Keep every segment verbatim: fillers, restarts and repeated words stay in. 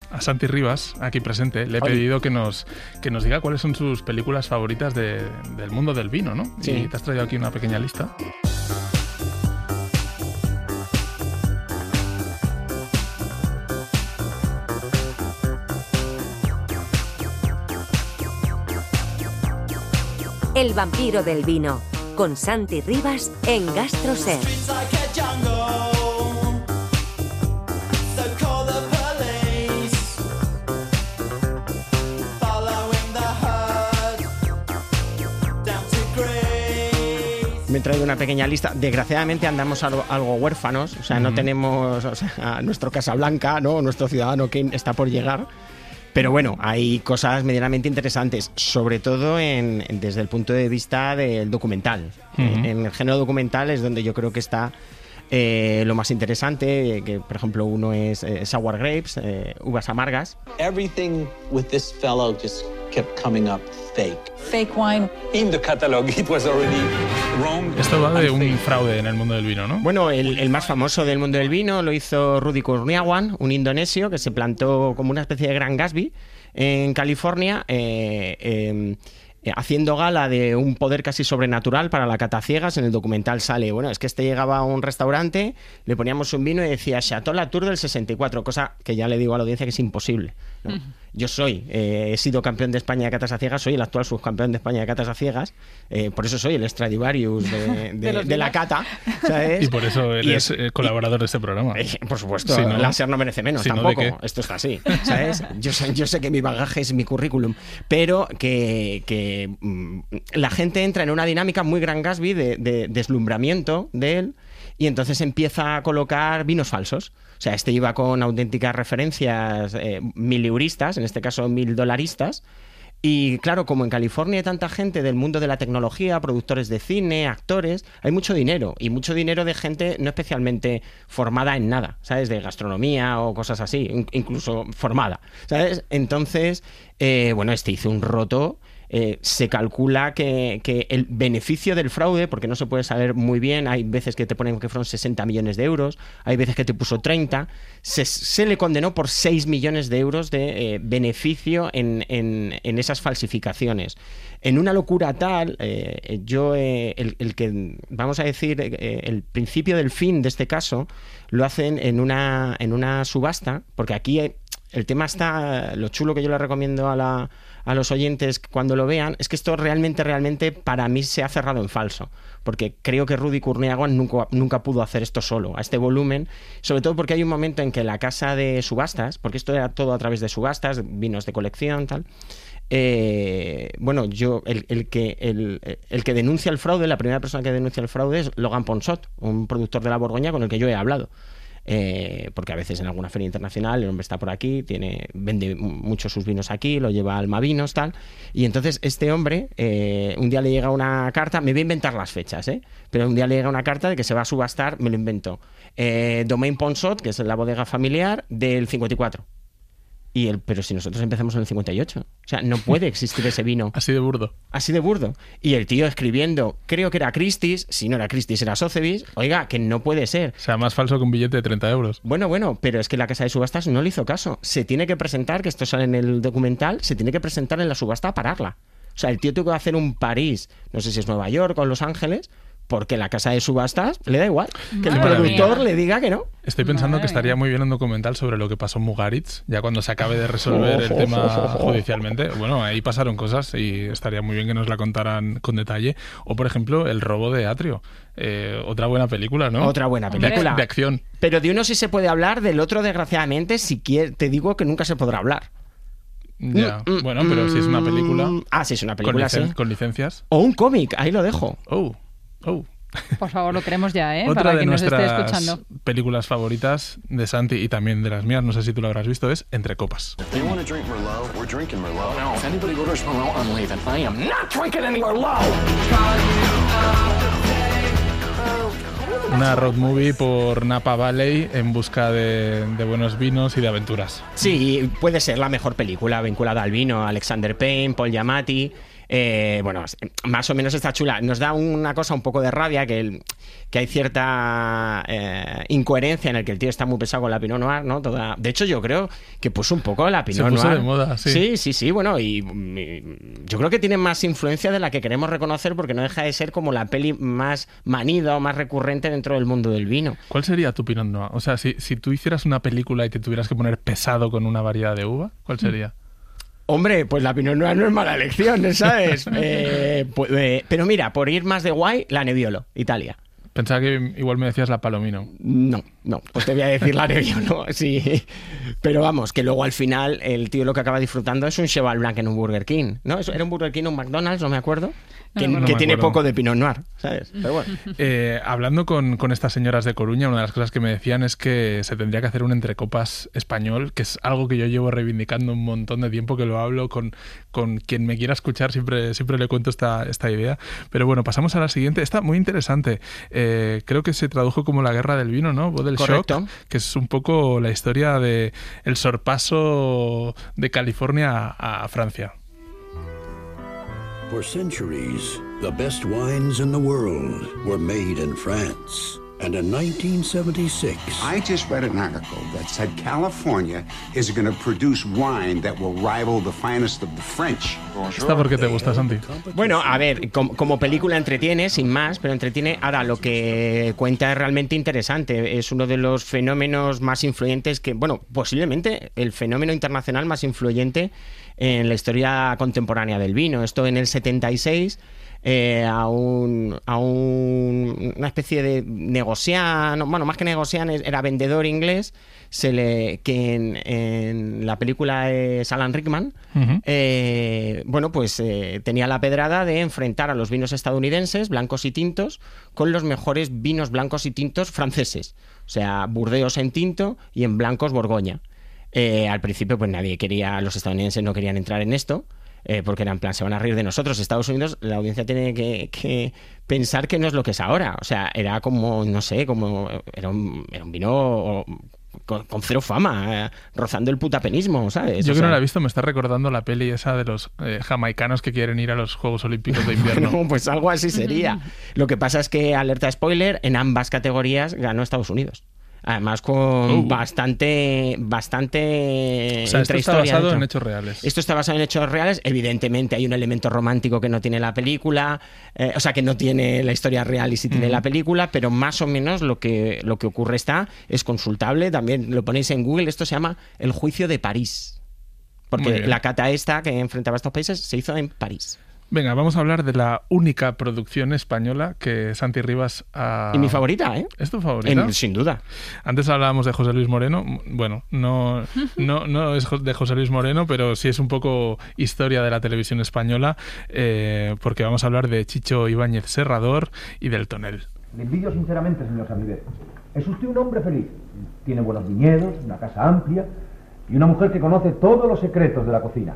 a Santi Rivas, aquí presente, le he Oli. pedido que nos, que nos diga cuáles son sus películas favoritas de, del mundo del vino, ¿no? Sí. Y te has traído aquí una pequeña lista. El vampiro del vino, con Santi Rivas en GastroSer. Me he traído una pequeña lista. Desgraciadamente andamos algo, algo huérfanos, o sea, uh-huh. no tenemos, o sea, nuestro Casablanca, ¿no? Nuestro Ciudadano Kane está por llegar. Pero bueno, hay cosas medianamente interesantes, sobre todo en, desde el punto de vista del documental. Uh-huh. En, en el género documental es donde yo creo que está eh, lo más interesante, que por ejemplo uno es eh, Sour Grapes, eh, uvas amargas. Everything with this fellow just kept coming up fake. Fake wine. In the catalog it was already wrong. Esto va de un fraude en el mundo del vino, ¿no? Bueno, el, el más famoso del mundo del vino lo hizo Rudy Kurniawan, un indonesio que se plantó como una especie de Gran Gatsby en California, eh, eh, eh, haciendo gala de un poder casi sobrenatural para la cata ciegas. En el documental sale, bueno, es que este llegaba a un restaurante, le poníamos un vino y decía Chateau Latour del sesenta y cuatro, cosa que ya le digo a la audiencia que es imposible, ¿no? Uh-huh. Yo soy, eh, he sido campeón de España de catas a ciegas, soy el actual subcampeón de España de catas a ciegas, eh, por eso soy el Stradivarius de, de, de, de la cata, ¿sabes? Y por eso eres y es, colaborador y, de este programa. Eh, por supuesto, si no, Láser no merece menos, si tampoco, no, esto está así, ¿sabes? Yo sé, yo sé que mi bagaje es mi currículum, pero que, que mm, la gente entra en una dinámica muy Gran Gatsby de, de deslumbramiento de él, y entonces empieza a colocar vinos falsos. O sea, este iba con auténticas referencias eh, miliuristas, en este caso mil dolaristas. Y claro, como en California hay tanta gente del mundo de la tecnología, productores de cine, actores, hay mucho dinero. Y mucho dinero de gente no especialmente formada en nada, ¿sabes? De gastronomía o cosas así, incluso formada, ¿sabes? Entonces, eh, bueno, este hizo un roto. Eh, se calcula que, que el beneficio del fraude, porque no se puede saber muy bien, hay veces que te ponen que fueron sesenta millones de euros, hay veces que te puso treinta, se, se le condenó por seis millones de euros de eh, beneficio en, en, en esas falsificaciones. En una locura tal, eh, yo, eh, el, el que, vamos a decir, eh, el principio del fin de este caso, lo hacen en una, en una subasta, porque aquí hay, el tema está, lo chulo que yo le recomiendo a, la, a los oyentes cuando lo vean, es que esto realmente, realmente para mí se ha cerrado en falso, porque creo que Rudy Kurniawan nunca, nunca pudo hacer esto solo, a este volumen, sobre todo porque hay un momento en que la casa de subastas, porque esto era todo a través de subastas, vinos de colección, tal, eh, bueno, yo, el, el, que, el, el que denuncia el fraude, la primera persona que denuncia el fraude es Logan Ponsot, un productor de la Borgoña con el que yo he hablado. Eh, porque a veces en alguna feria internacional el hombre está por aquí, tiene, vende muchos sus vinos aquí, lo lleva a Almavinos, tal, y entonces este hombre eh, un día le llega una carta, me voy a inventar las fechas, ¿eh? pero un día le llega una carta de que se va a subastar, me lo invento, eh, Domaine Ponsot, que es la bodega familiar del cincuenta y cuatro. Y el, pero si nosotros empezamos en el cincuenta y ocho, o sea, no puede existir ese vino. Así de burdo. Así de burdo. Y el tío escribiendo, creo que era Christie's, si no era Christie's era Sotheby's, oiga, que no puede ser. O sea, más falso que un billete de treinta euros. Bueno, bueno, pero es que la casa de subastas no le hizo caso. Se tiene que presentar, que esto sale en el documental, se tiene que presentar en la subasta a pararla. O sea, el tío tuvo que hacer un París, no sé si es Nueva York o Los Ángeles, porque la casa de subastas le da igual. Que el productor le diga que no. Estoy pensando Madre que estaría muy bien un documental sobre lo que pasó en Mugaritz, ya cuando se acabe de resolver el tema judicialmente. Bueno, ahí pasaron cosas y estaría muy bien que nos la contaran con detalle. O, por ejemplo, el robo de Atrio. Eh, otra buena película, ¿no? Otra buena película. De, de acción. Pero de uno sí se puede hablar, del otro, desgraciadamente, si quiere, te digo que nunca se podrá hablar. Ya, mm, bueno, pero si es una película... Ah, sí, es una película, con licen- sí. Con licencias. O un cómic, ahí lo dejo. Oh, oh. Por favor, lo queremos ya, ¿eh? Otra Para de quien nos esté nuestras escuchando. películas favoritas de Santi y también de las mías, no sé si tú lo habrás visto, es Entre copas. Do you want to drink Merlot? We're drinking Merlot. No, if anybody orders Merlot, I'm leaving. I am not drinking any Merlot. Una road movie por Napa Valley en busca de, de buenos vinos y de aventuras. Sí, puede ser la mejor película vinculada al vino. Alexander Payne, Paul Giamatti. Eh, bueno, más o menos está chula. Nos da una cosa un poco de rabia, que, el, que hay cierta eh, incoherencia en el que el tío está muy pesado con la Pinot Noir, ¿no? Toda... De hecho, yo creo que puso un poco la Pinot Noir. Se puso de moda, sí. Sí, sí, sí. Bueno, y, y yo creo que tiene más influencia de la que queremos reconocer, porque no deja de ser como la peli más manida o más recurrente dentro del mundo del vino. ¿Cuál sería tu Pinot Noir? O sea, si, si tú hicieras una película y te tuvieras que poner pesado con una variedad de uva, ¿cuál sería? Hombre, pues la Pinot Noir no es mala elección, ¿sabes? eh, pues, eh, pero mira, por ir más de guay, la Nebbiolo, Italia. Pensaba que igual me decías la Palomino. No, no, pues te voy a decir la Nebbiolo, sí. Pero vamos, que luego al final el tío lo que acaba disfrutando es un Cheval Blanc en un Burger King, ¿no? ¿Era un Burger King o un McDonald's? No me acuerdo. Que, no, no que me tiene acuerdo. poco de Pinot Noir, ¿sabes? Pero bueno. Eh, hablando con, con estas señoras de Coruña, una de las cosas que me decían es que se tendría que hacer un entrecopas español, que es algo que yo llevo reivindicando un montón de tiempo, que lo hablo con, con quien me quiera escuchar, siempre, siempre le cuento esta, esta idea. Pero bueno, pasamos a la siguiente. Está muy interesante. Eh, creo que se tradujo como la guerra del vino, ¿no? Bottle Correcto. Shock, que es un poco la historia de el sorpaso de California a, a Francia. For centuries, the best wines in the world were made in France. And in nineteen seventy-six... I just read an article that said California is going to produce wine that will rival the finest of the French. ¿Esta por qué te gusta, Santi? Bueno, a ver, como, como película entretiene, sin más, pero entretiene. Ahora, lo que cuenta es realmente interesante. Es uno de los fenómenos más influyentes que, bueno, posiblemente el fenómeno internacional más influyente en la historia contemporánea del vino. Esto en el setenta y seis... Eh, a, un, a un, una especie de negociante, bueno, más que negociante, era vendedor inglés, se le, que en, en la película es Alan Rickman, uh-huh. eh, bueno, pues eh, tenía la pedrada de enfrentar a los vinos estadounidenses, blancos y tintos, con los mejores vinos blancos y tintos franceses. O sea, Burdeos en tinto y en blancos Borgoña. Eh, al principio, pues nadie quería, los estadounidenses no querían entrar en esto. Eh, porque era en plan, se van a reír de nosotros. Estados Unidos, la audiencia tiene que, que pensar que no es lo que es ahora. O sea, era como, no sé, como era un, era un vino con, con cero fama, eh, rozando el putapenismo, ¿sabes? Yo o que sea, no la he visto, me está recordando la peli esa de los eh, jamaicanos que quieren ir a los Juegos Olímpicos de invierno. Bueno, pues algo así sería. Lo que pasa es que, alerta spoiler, en ambas categorías ganó Estados Unidos. Además con uh. bastante bastante o sea, esto está basado dentro. en hechos reales. Esto está basado en hechos reales. Evidentemente hay un elemento romántico que no tiene la película, eh, o sea, que no tiene la historia real y sí tiene mm. la película, pero más o menos lo que, lo que ocurre está, es consultable. También lo ponéis en Google. Esto se llama El Juicio de París. Porque la cata esta que enfrentaba a estos países se hizo en París. Venga, vamos a hablar de la única producción española que Santi Rivas ha... Y mi favorita, ¿eh? ¿Es tu favorita? En, sin duda. Antes hablábamos de José Luis Moreno. Bueno, no, no, no es de José Luis Moreno, pero sí es un poco historia de la televisión española, eh, porque vamos a hablar de Chicho Ibáñez Serrador y del Tonel. Le envidio sinceramente, señor Samibet. Es usted un hombre feliz. Tiene buenos viñedos, una casa amplia y una mujer que conoce todos los secretos de la cocina.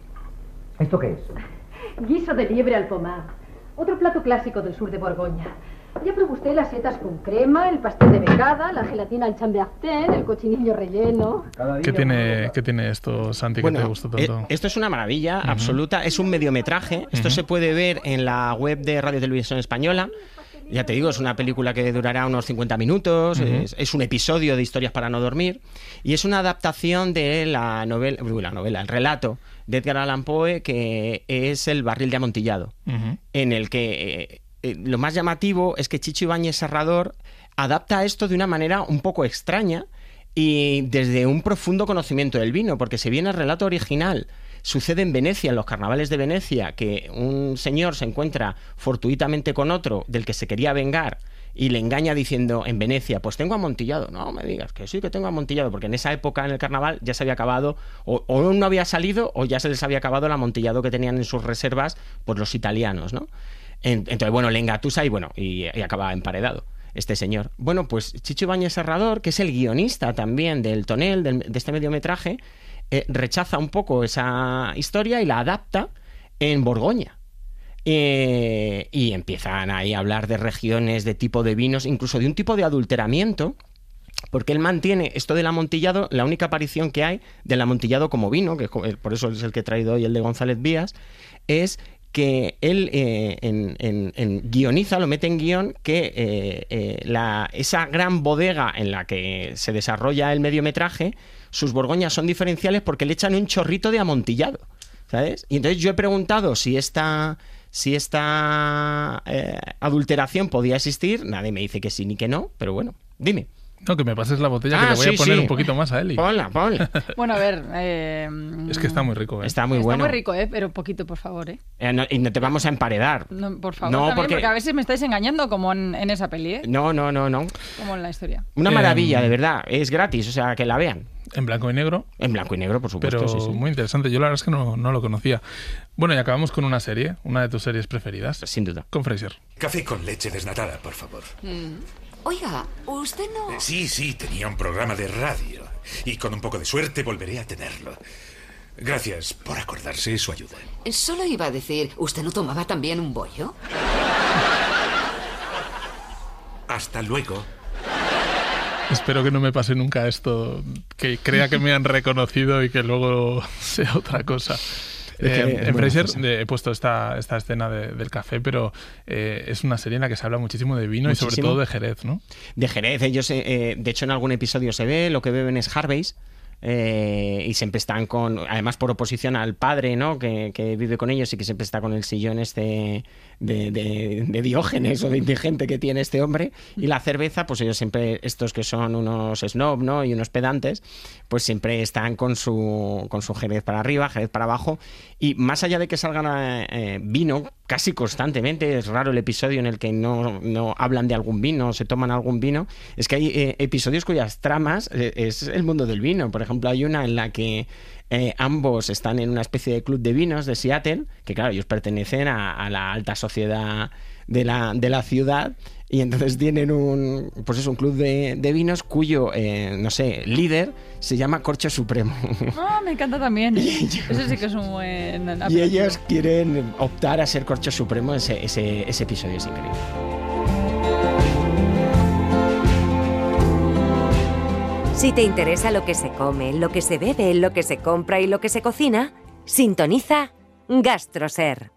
¿Esto qué es? Guiso de liebre al pomar, otro plato clásico del sur de Borgoña. Ya probó usted las setas con crema, el pastel de becada, la gelatina al chambertin, el cochinillo relleno. ¿Qué tiene, ¿qué tiene esto, Santi, bueno, que te gustó tanto? Eh, esto es una maravilla uh-huh. absoluta. Es un mediometraje. Esto uh-huh. se puede ver en la web de Radio Televisión Española. Ya te digo, es una película que durará unos cincuenta minutos, uh-huh. es, es un episodio de Historias para no dormir, y es una adaptación de la novela, la novela, el relato de Edgar Allan Poe, que es El barril de Amontillado, uh-huh. en el que eh, eh, lo más llamativo es que Chicho Ibáñez Serrador adapta esto de una manera un poco extraña y desde un profundo conocimiento del vino, porque si bien el relato original sucede en Venecia, en los carnavales de Venecia, que un señor se encuentra fortuitamente con otro del que se quería vengar y le engaña diciendo en Venecia, pues tengo amontillado. No me digas que sí, que tengo amontillado, porque en esa época en el carnaval ya se había acabado, o, o no había salido, o ya se les había acabado el amontillado que tenían en sus reservas pues los italianos, ¿no? Entonces, bueno, le engatusa y bueno, y, y acaba emparedado este señor. Bueno, pues Chicho Ibáñez Serrador, que es el guionista también del Tonel, del, de este mediometraje, Eh, rechaza un poco esa historia y la adapta en Borgoña. Eh, y empiezan ahí a hablar de regiones, de tipo de vinos, incluso de un tipo de adulteramiento, porque él mantiene esto del amontillado, la única aparición que hay del amontillado como vino, que por eso es el que he traído hoy, el de González Vías, es que él eh, en, en, en guioniza, lo mete en guión, que eh, eh, la, esa gran bodega en la que se desarrolla el mediometraje, sus borgoñas son diferenciales porque le echan un chorrito de amontillado, ¿sabes? Y entonces yo he preguntado si esta, si esta eh, adulteración podía existir. Nadie me dice que sí ni que no, pero bueno, dime. No, que me pases la botella, ah, que le voy sí, a poner sí. un poquito más a Eli. Ponla, ponla. Bueno, a ver... Eh, es que está muy rico, ¿eh? Está muy está bueno. muy rico, ¿eh? Pero poquito, por favor, ¿eh? eh no, y no te vamos a emparedar. No, por favor, no, también, porque... porque a veces me estáis engañando como en, en esa peli, ¿eh? No, no, no, no. Como en la historia. Una maravilla, eh, de verdad. Es gratis, o sea, que la vean. En blanco y negro. En blanco y negro, por supuesto. Pero sí, sí. muy interesante. Yo la verdad es que no, no lo conocía. Bueno, y acabamos con una serie, una de tus series preferidas. Sin duda. Con Frasier. Café con leche desnatada, por favor. Mm. Oiga, usted no... Sí, sí, tenía un programa de radio. Y con un poco de suerte volveré a tenerlo. Gracias por acordarse de su ayuda. Solo iba a decir, ¿usted no tomaba también un bollo? Hasta luego. Espero que no me pase nunca esto, que crea que me han reconocido y que luego sea otra cosa. Eh, en Frasier he puesto esta, esta escena de, del café, pero eh, es una serie en la que se habla muchísimo de vino muchísimo. Y sobre todo de Jerez, ¿no? De Jerez, ellos, eh, de hecho en algún episodio se ve, lo que beben es Harvey's. Eh, y siempre están con, además por oposición al padre, ¿no? Que, que vive con ellos y que siempre está con el sillón este de, de, de Diógenes o de indigente que tiene este hombre. Y la cerveza, pues ellos siempre, estos que son unos snob, ¿no? Y unos pedantes, pues siempre están con su, con su Jerez para arriba, Jerez para abajo. Y más allá de que salgan eh, vino casi constantemente, es raro el episodio en el que no, no hablan de algún vino, se toman algún vino, es que hay eh, episodios cuyas tramas eh, es el mundo del vino. Por ejemplo, hay una en la que eh, ambos están en una especie de club de vinos de Seattle, que claro, ellos pertenecen a, a la alta sociedad de la, de la ciudad, y entonces tienen un, pues es un club de, de vinos cuyo, eh, no sé, líder se llama Corcho Supremo. Ah, me encanta también. Ellos, eso sí que es un buen... Y ellos quieren optar a ser Corcho Supremo. Ese, ese, ese episodio es increíble. Si te interesa lo que se come, lo que se bebe, lo que se compra y lo que se cocina, sintoniza GastroSer.